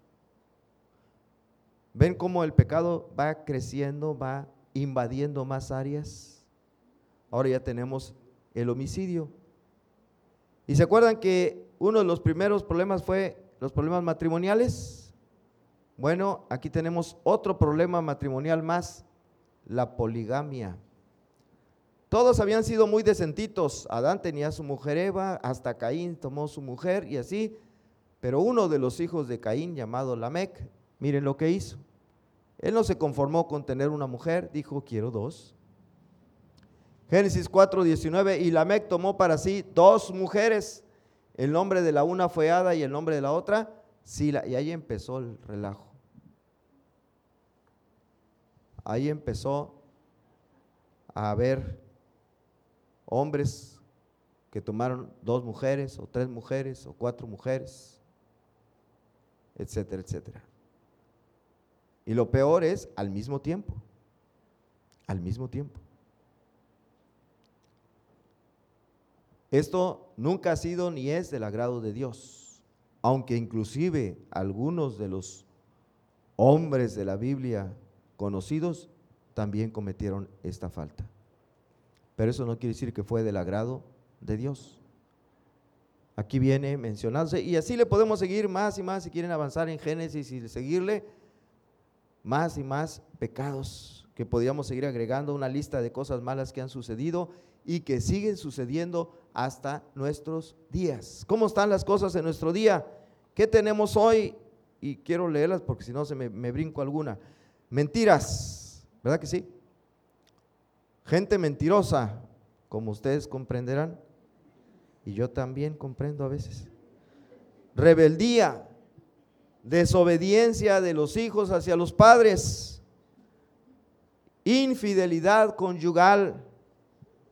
A: ¿Ven cómo el pecado va creciendo, va invadiendo más áreas? Ahora ya tenemos el homicidio. ¿Y se acuerdan que uno de los primeros problemas fue los problemas matrimoniales? Bueno, aquí tenemos otro problema matrimonial más, la poligamia. Todos habían sido muy decentitos, Adán tenía a su mujer Eva, hasta Caín tomó su mujer y así, pero uno de los hijos de Caín, llamado Lamec, miren lo que hizo. Él no se conformó con tener una mujer, dijo quiero dos. Génesis cuatro, diecinueve, y Lamec tomó para sí dos mujeres, el nombre de la una fue Ada y el nombre de la otra Sila, y ahí empezó el relajo. Ahí empezó a haber hombres que tomaron dos mujeres o tres mujeres o cuatro mujeres, etcétera, etcétera. Y lo peor es al mismo tiempo, al mismo tiempo. Esto nunca ha sido ni es del agrado de Dios, aunque inclusive algunos de los hombres de la Biblia conocidos también cometieron esta falta. Pero eso no quiere decir que fue del agrado de Dios. Aquí viene mencionándose, y así le podemos seguir más y más si quieren avanzar en Génesis y seguirle más y más pecados que podríamos seguir agregando, una lista de cosas malas que han sucedido y que siguen sucediendo hasta nuestros días. ¿Cómo están las cosas en nuestro día? ¿Qué tenemos hoy? Y quiero leerlas porque si no se me, me brinco alguna. Mentiras, ¿verdad que sí? Gente mentirosa, como ustedes comprenderán, y yo también comprendo a veces. Rebeldía, desobediencia de los hijos hacia los padres, infidelidad conyugal,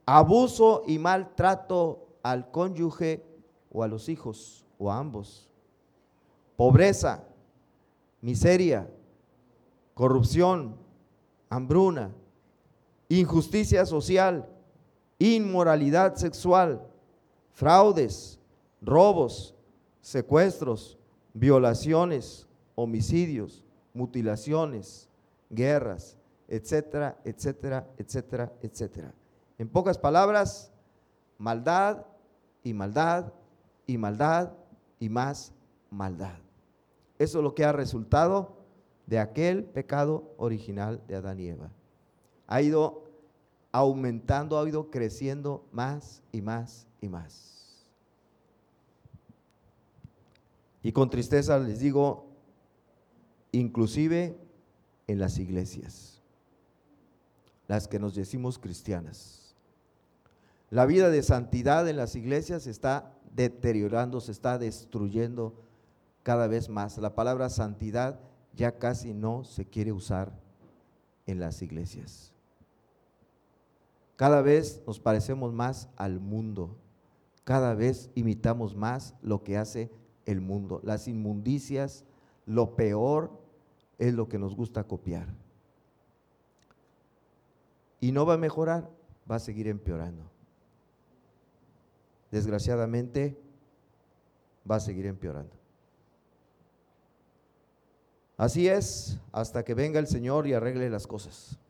A: abuso y maltrato al cónyuge o a los hijos o a ambos, pobreza, miseria, corrupción, hambruna, injusticia social, inmoralidad sexual, fraudes, robos, secuestros, violaciones, homicidios, mutilaciones, guerras, etcétera, etcétera, etcétera, etcétera. En pocas palabras, maldad y maldad y maldad y más maldad. Eso es lo que ha resultado de aquel pecado original de Adán y Eva. Ha ido aumentando, ha ido creciendo más y más y más. Y con tristeza les digo, inclusive en las iglesias, las que nos decimos cristianas, la vida de santidad en las iglesias se está deteriorando, se está destruyendo cada vez más. La palabra santidad ya casi no se quiere usar en las iglesias. Cada vez nos parecemos más al mundo, cada vez imitamos más lo que hace el mundo. Las inmundicias, lo peor es lo que nos gusta copiar. Y no va a mejorar, va a seguir empeorando. Desgraciadamente, va a seguir empeorando. Así es, hasta que venga el Señor y arregle las cosas.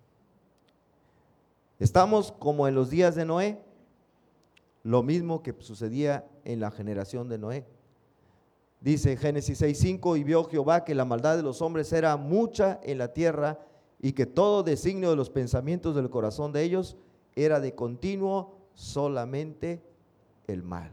A: Estamos como en los días de Noé, lo mismo que sucedía en la generación de Noé. Dice Génesis seis cinco, y vio Jehová que la maldad de los hombres era mucha en la tierra, y que todo designio de los pensamientos del corazón de ellos era de continuo solamente el mal.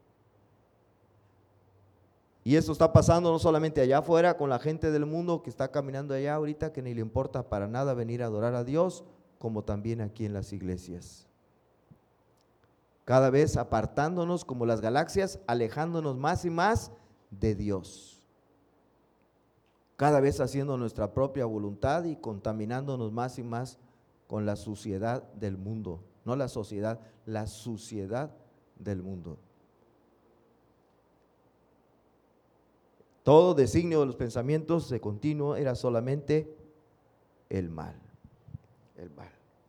A: Y esto está pasando no solamente allá afuera con la gente del mundo que está caminando allá ahorita, que ni le importa para nada venir a adorar a Dios, como también aquí en las iglesias. Cada vez apartándonos como las galaxias, alejándonos más y más de Dios. Cada vez haciendo nuestra propia voluntad y contaminándonos más y más con la suciedad del mundo. No la sociedad, la suciedad del mundo. Todo designio de los pensamientos de continuo era solamente el mal, el mal.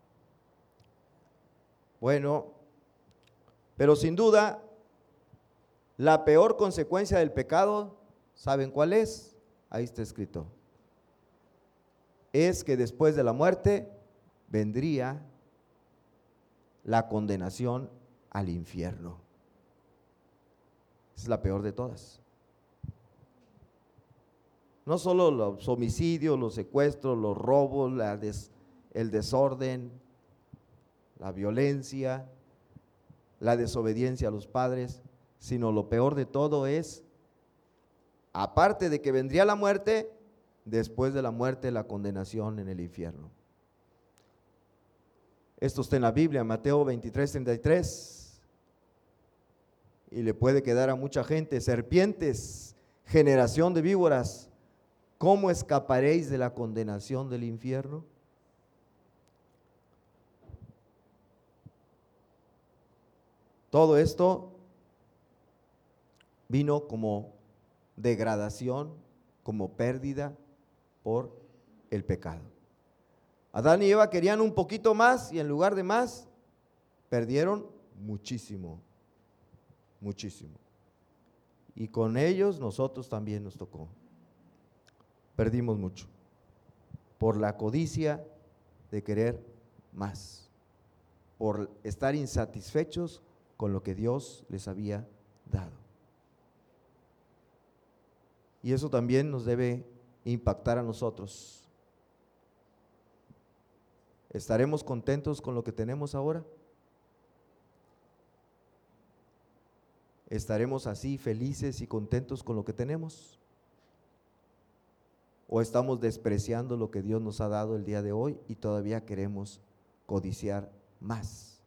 A: Bueno, pero sin duda, la peor consecuencia del pecado, ¿saben cuál es? Ahí está escrito. Es que después de la muerte vendría la condenación al infierno. Es la peor de todas. No solo los homicidios, los secuestros, los robos, la des, el desorden, la violencia, la desobediencia a los padres, sino lo peor de todo es, aparte de que vendría la muerte, después de la muerte la condenación en el infierno. Esto está en la Biblia, Mateo veintitrés, treinta y tres, y le puede quedar a mucha gente: serpientes, generación de víboras, ¿cómo escaparéis de la condenación del infierno? Todo esto vino como degradación, como pérdida por el pecado. Adán y Eva querían un poquito más y en lugar de más, perdieron muchísimo, muchísimo. Y con ellos nosotros también nos tocó. Perdimos mucho por la codicia de querer más, por estar insatisfechos con lo que Dios les había dado. Y eso también nos debe impactar a nosotros. ¿Estaremos contentos con lo que tenemos ahora? ¿Estaremos así felices y contentos con lo que tenemos? ¿O estamos despreciando lo que Dios nos ha dado el día de hoy y todavía queremos codiciar más?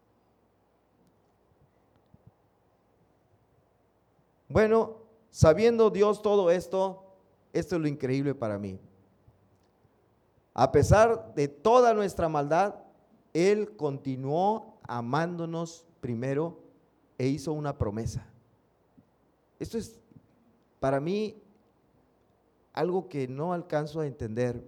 A: Bueno, sabiendo Dios todo esto, esto es lo increíble para mí. A pesar de toda nuestra maldad, Él continuó amándonos primero e hizo una promesa. Esto es para mí algo que no alcanzo a entender.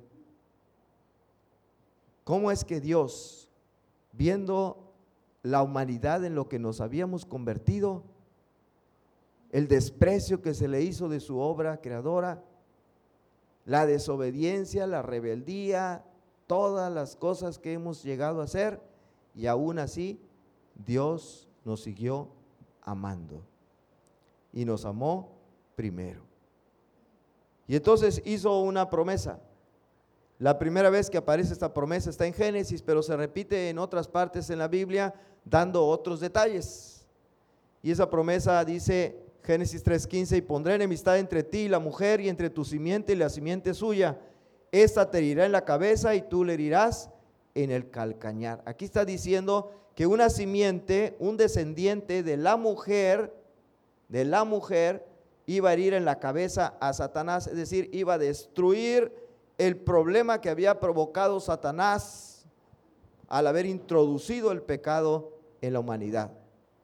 A: ¿Cómo es que Dios, viendo la humanidad en lo que nos habíamos convertido, el desprecio que se le hizo de su obra creadora, la desobediencia, la rebeldía, todas las cosas que hemos llegado a hacer, y aún así Dios nos siguió amando y nos amó primero? Y entonces hizo una promesa. La primera vez que aparece esta promesa está en Génesis, pero se repite en otras partes en la Biblia dando otros detalles. Y esa promesa dice Génesis tres quince: y pondré enemistad entre ti y la mujer, y entre tu simiente y la simiente suya. Esta te herirá en la cabeza y tú le herirás en el calcañar. Aquí está diciendo que una simiente, un descendiente de la mujer, de la mujer, iba a herir en la cabeza a Satanás, es decir, iba a destruir el problema que había provocado Satanás al haber introducido el pecado en la humanidad.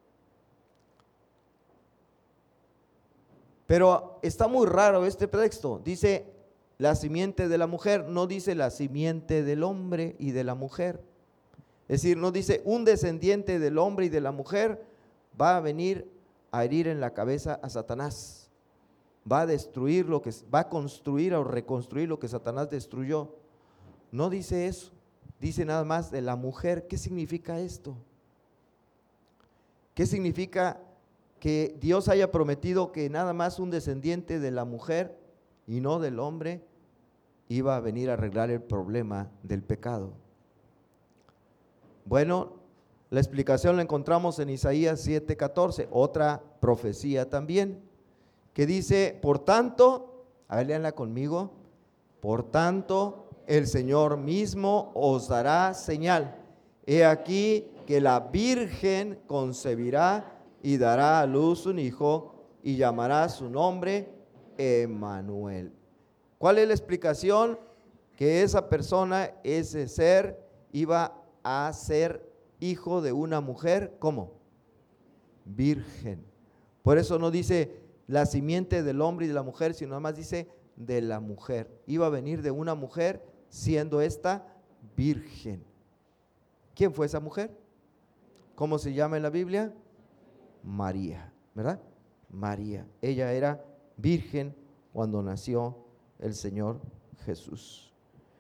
A: Pero está muy raro este texto. Dice la simiente de la mujer, no dice la simiente del hombre y de la mujer. Es decir, no dice un descendiente del hombre y de la mujer va a venir a herir en la cabeza a Satanás. Va a destruir lo que, va a construir o reconstruir lo que Satanás destruyó. No dice eso. Dice nada más de la mujer. ¿Qué significa esto? ¿Qué significa que Dios haya prometido que nada más un descendiente de la mujer y no del hombre iba a venir a arreglar el problema del pecado? Bueno, la explicación la encontramos en Isaías siete catorce, otra profecía también, que dice, por tanto, a ver, léanla conmigo, por tanto, el Señor mismo os dará señal. He aquí que la virgen concebirá y dará a luz un hijo y llamará su nombre Emmanuel. ¿Cuál es la explicación? Que esa persona, ese ser, iba a ser hijo de una mujer, ¿cómo? Virgen. Por eso no dice la simiente del hombre y de la mujer, sino nada más dice de la mujer. Iba a venir de una mujer siendo esta virgen. ¿Quién fue esa mujer? ¿Cómo se llama en la Biblia? María, ¿verdad? María. Ella era virgen cuando nació el Señor Jesús.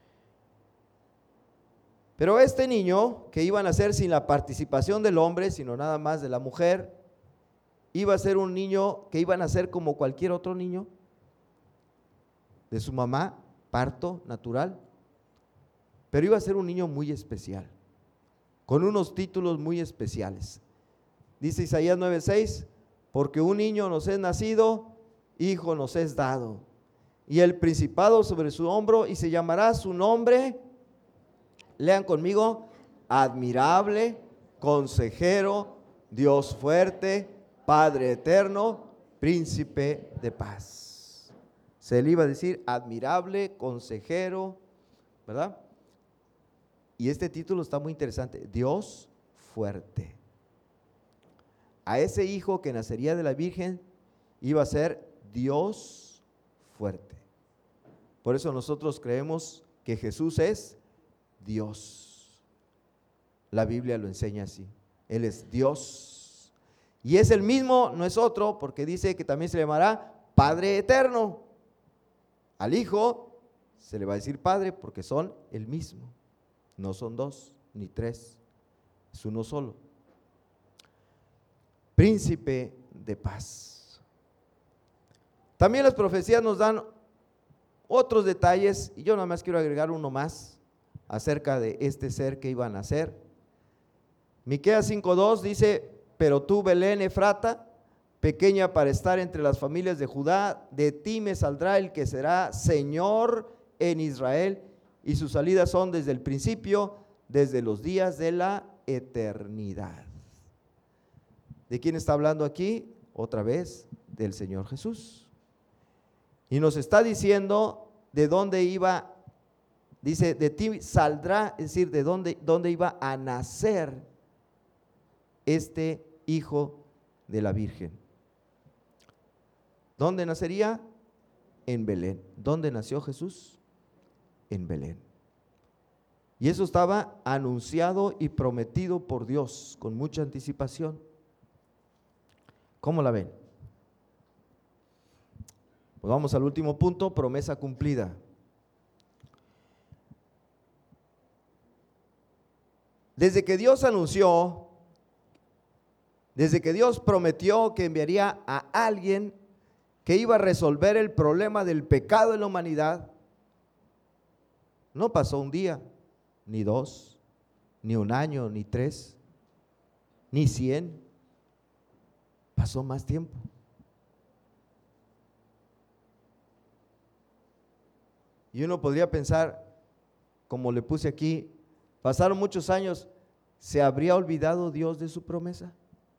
A: Pero este niño, que iba a nacer sin la participación del hombre, sino nada más de la mujer, iba a ser un niño que iba a nacer como cualquier otro niño, de su mamá, parto natural, pero iba a ser un niño muy especial, con unos títulos muy especiales. Dice Isaías nueve seis, porque un niño nos es nacido, hijo nos es dado, y el principado sobre su hombro, y se llamará su nombre, lean conmigo, admirable, consejero, Dios fuerte, Padre eterno, príncipe de paz. Se le iba a decir admirable, consejero, ¿verdad? Y este título está muy interesante, Dios fuerte. A ese hijo que nacería de la Virgen iba a ser Dios fuerte. Por eso nosotros creemos que Jesús es Dios. La Biblia lo enseña así. Él es Dios. Y es el mismo, no es otro, porque dice que también se le llamará Padre eterno. Al Hijo se le va a decir Padre porque son el mismo. No son dos ni tres, es uno solo. Príncipe de paz. También las profecías nos dan otros detalles, y yo nada más quiero agregar uno más acerca de este ser que iba a nacer. Miqueas cinco dos dice, pero tú, Belén Efrata, pequeña para estar entre las familias de Judá, de ti me saldrá el que será Señor en Israel, y sus salidas son desde el principio, desde los días de la eternidad. ¿De quién está hablando aquí? Otra vez, del Señor Jesús. Y nos está diciendo de dónde iba, dice, de ti saldrá, es decir, de dónde, dónde iba a nacer este hijo de la Virgen. ¿Dónde nacería? En Belén. ¿Dónde nació Jesús? En Belén. Y eso estaba anunciado y prometido por Dios con mucha anticipación. ¿Cómo la ven? Pues vamos al último punto, promesa cumplida. Desde que Dios anunció, desde que Dios prometió que enviaría a alguien que iba a resolver el problema del pecado en la humanidad, no pasó un día, ni dos, ni un año, ni tres, ni cien, pasó más tiempo. Y uno podría pensar, como le puse aquí, pasaron muchos años, ¿se habría olvidado Dios de su promesa?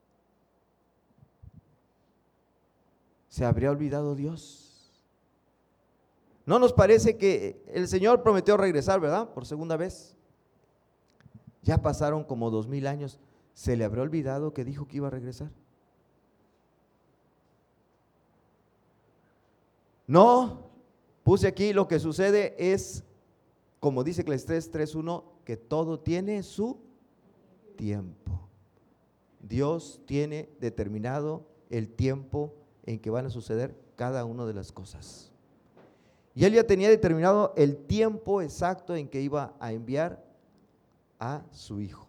A: ¿Se habría olvidado Dios? ¿No nos parece que el Señor prometió regresar, verdad? Por segunda vez. Ya pasaron como dos mil años. ¿Se le habría olvidado que dijo que iba a regresar? No, puse aquí, lo que sucede es, como dice Eclesiastés tres uno, que todo tiene su tiempo. Dios tiene determinado el tiempo en que van a suceder cada una de las cosas. Y Él ya tenía determinado el tiempo exacto en que iba a enviar a su Hijo.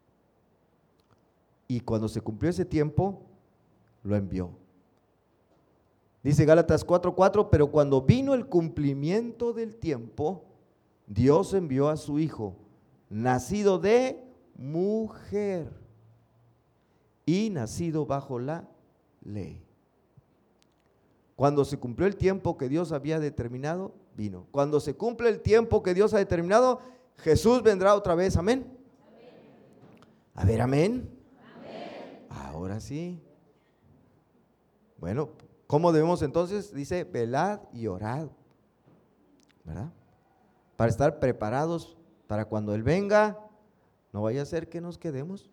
A: Y cuando se cumplió ese tiempo, lo envió. Dice Gálatas cuatro cuatro, pero cuando vino el cumplimiento del tiempo, Dios envió a su Hijo, nacido de mujer y nacido bajo la ley. Cuando se cumplió el tiempo que Dios había determinado, vino. Cuando se cumple el tiempo que Dios ha determinado, Jesús vendrá otra vez, amén. Amén. A ver, amén. Amén. Ahora sí. Bueno, ¿cómo debemos entonces? Dice, velad y orad, ¿verdad? Para estar preparados para cuando Él venga, no vaya a ser que nos quedemos.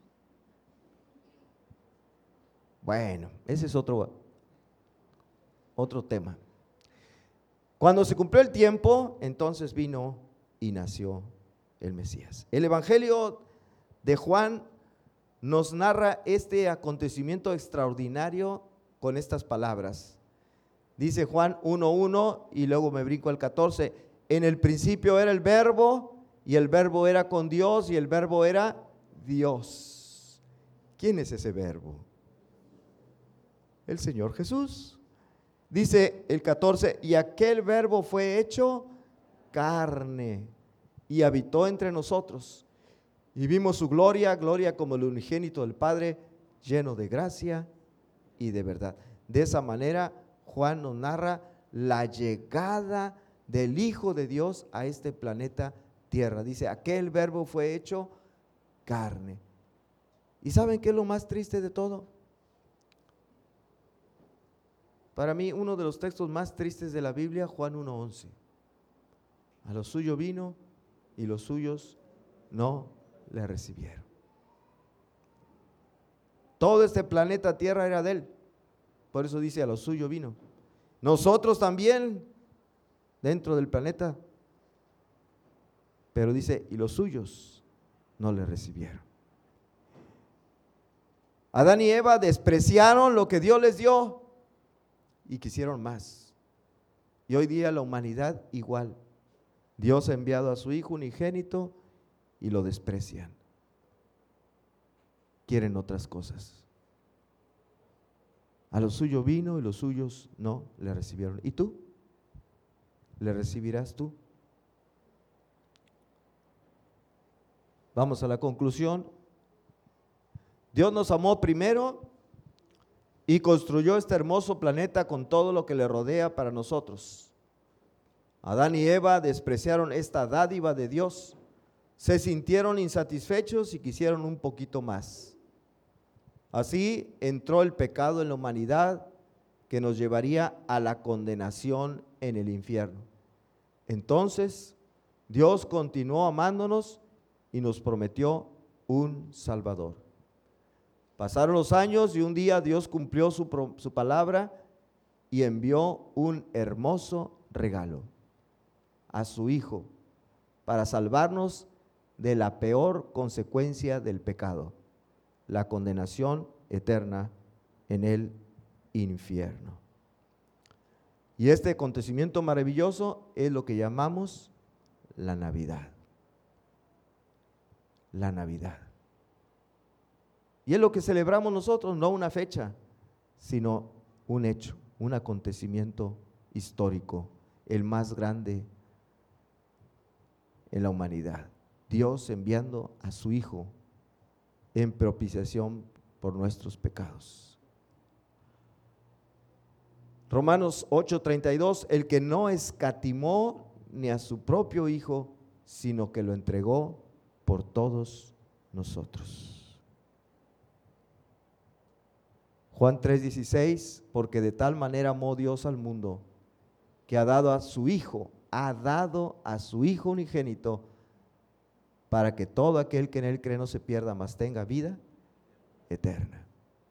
A: Bueno, ese es otro, otro tema. Cuando se cumplió el tiempo, entonces vino y nació el Mesías. El Evangelio de Juan nos narra este acontecimiento extraordinario con estas palabras. Dice Juan uno uno y luego me brinco al catorce. En el principio era el verbo y el verbo era con Dios y el verbo era Dios. ¿Quién es ese verbo? El Señor Jesús. Dice el catorce, y aquel verbo fue hecho carne y habitó entre nosotros. Y vimos su gloria, gloria como el unigénito del Padre, lleno de gracia y de verdad. De esa manera, Juan nos narra la llegada del Hijo de Dios a este planeta Tierra. Dice, aquel verbo fue hecho carne. ¿Y saben qué es lo más triste de todo? Para mí, uno de los textos más tristes de la Biblia, Juan uno once. A lo suyo vino y los suyos no le recibieron. Todo este planeta Tierra era de Él. Por eso dice, a lo suyo vino. Nosotros también, dentro del planeta. Pero dice, y los suyos no le recibieron. Adán y Eva despreciaron lo que Dios les dio y quisieron más. Y hoy día la humanidad igual. Dios ha enviado a su Hijo unigénito y lo desprecian. Quieren otras cosas. A lo suyo vino y los suyos no le recibieron. ¿Y tú? ¿Le recibirás tú? Vamos a la conclusión. Dios nos amó primero y construyó este hermoso planeta con todo lo que le rodea para nosotros. Adán y Eva despreciaron esta dádiva de Dios, se sintieron insatisfechos y quisieron un poquito más. Así entró el pecado en la humanidad que nos llevaría a la condenación en el infierno. Entonces, Dios continuó amándonos y nos prometió un Salvador. Pasaron los años y un día Dios cumplió su, pro, su palabra y envió un hermoso regalo a su Hijo para salvarnos de la peor consecuencia del pecado, la condenación eterna en el infierno. Y este acontecimiento maravilloso es lo que llamamos la Navidad. La Navidad. Y es lo que celebramos nosotros, no una fecha, sino un hecho, un acontecimiento histórico, el más grande en la humanidad. Dios enviando a su Hijo en propiciación por nuestros pecados. Romanos ocho treinta y dos, el que no escatimó ni a su propio Hijo, sino que lo entregó por todos nosotros. Juan tres dieciséis, porque de tal manera amó Dios al mundo, que ha dado a su Hijo, ha dado a su Hijo unigénito, para que todo aquel que en él cree no se pierda, mas tenga vida eterna.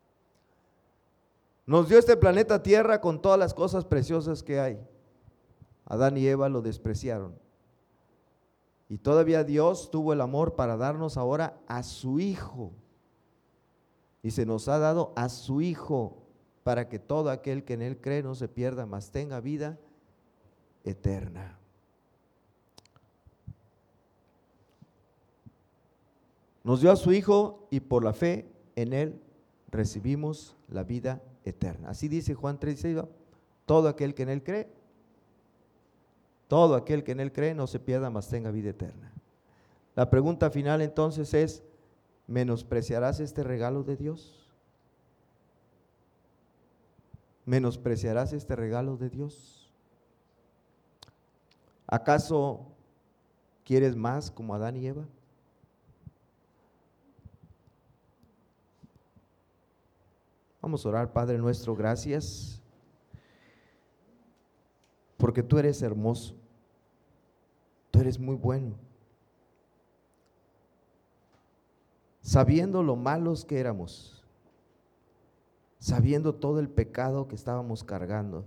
A: Nos dio este planeta Tierra con todas las cosas preciosas que hay. Adán y Eva lo despreciaron. Y todavía Dios tuvo el amor para darnos ahora a su Hijo. Y se nos ha dado a su Hijo para que todo aquel que en él cree no se pierda, mas tenga vida eterna. Nos dio a su Hijo y por la fe en él recibimos la vida eterna. Así dice Juan tres dieciséis, todo aquel que en él cree, todo aquel que en él cree no se pierda, mas tenga vida eterna. La pregunta final entonces es, ¿menospreciarás este regalo de Dios? ¿Menospreciarás este regalo de Dios? ¿Acaso quieres más como Adán y Eva? Vamos a orar. Padre nuestro, gracias, porque tú eres hermoso, tú eres muy bueno. Sabiendo lo malos que éramos, sabiendo todo el pecado que estábamos cargando,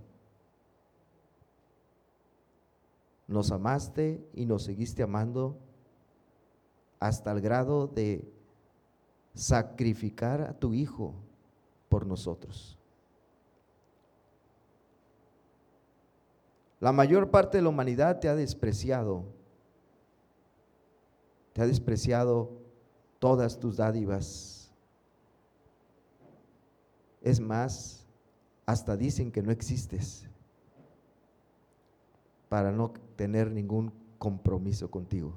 A: nos amaste y nos seguiste amando hasta el grado de sacrificar a tu Hijo por nosotros. La mayor parte de la humanidad te ha despreciado, te ha despreciado todas tus dádivas. Es más, hasta dicen que no existes para no tener ningún compromiso contigo.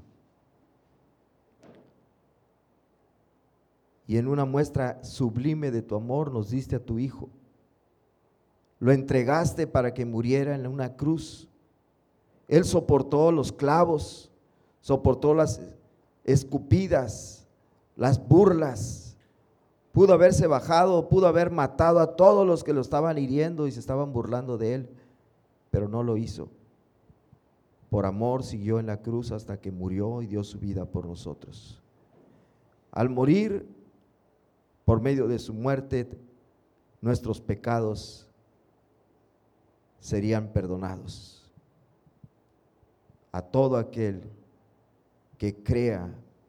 A: Y en una muestra sublime de tu amor nos diste a tu Hijo. Lo entregaste para que muriera en una cruz. Él soportó los clavos, soportó las escupidas, las burlas. Pudo haberse bajado, pudo haber matado a todos los que lo estaban hiriendo y se estaban burlando de él, pero no lo hizo. Por amor siguió en la cruz hasta que murió y dio su vida por nosotros. Al morir, por medio de su muerte, nuestros pecados serían perdonados. A todo aquel que crea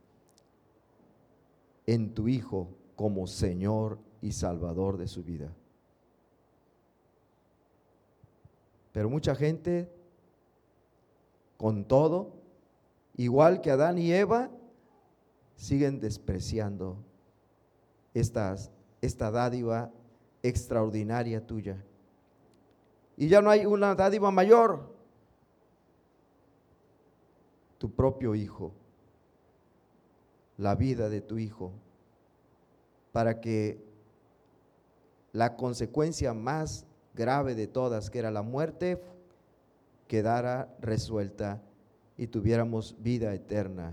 A: en tu Hijo como Señor y Salvador de su vida. Pero mucha gente, con todo, igual que Adán y Eva, siguen despreciando esta, esta dádiva extraordinaria tuya. Y ya no hay una dádiva mayor, tu propio Hijo, la vida de tu Hijo, para que la consecuencia más grave de todas, que era la muerte, quedara resuelta y tuviéramos vida eterna.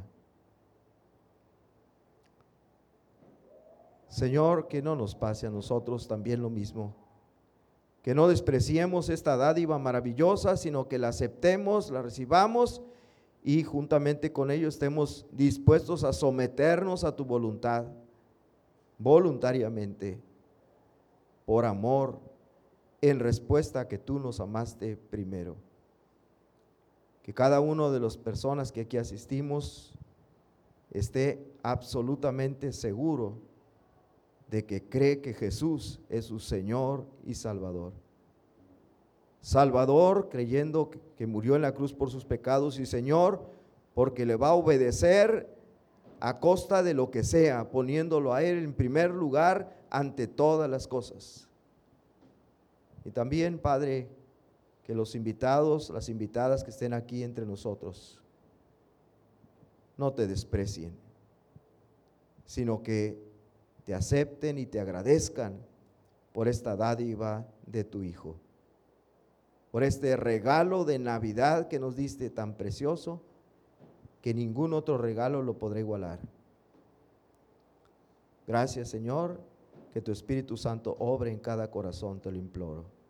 A: Señor, que no nos pase a nosotros también lo mismo, que no despreciemos esta dádiva maravillosa, sino que la aceptemos, la recibamos y juntamente con ello estemos dispuestos a someternos a tu voluntad, voluntariamente, por amor, en respuesta a que tú nos amaste primero. Que cada uno de las personas que aquí asistimos esté absolutamente seguro de que cree que Jesús es su Señor y Salvador. Salvador, creyendo que murió en la cruz por sus pecados, y Señor, porque le va a obedecer a costa de lo que sea, poniéndolo a Él en primer lugar ante todas las cosas. Y también, Padre, que los invitados, las invitadas que estén aquí entre nosotros, no te desprecien, sino que te acepten y te agradezcan por esta dádiva de tu Hijo, por este regalo de Navidad que nos diste tan precioso, que ningún otro regalo lo podrá igualar. Gracias, Señor, que tu Espíritu Santo obre en cada corazón, te lo imploro.